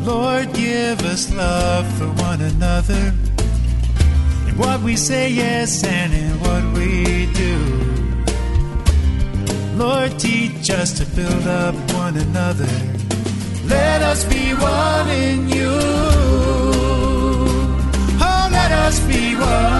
Lord, give us love for one another, in what we say yes and in what we do. Lord, teach us to build up one another. Let us be one in you. Oh, let us be one.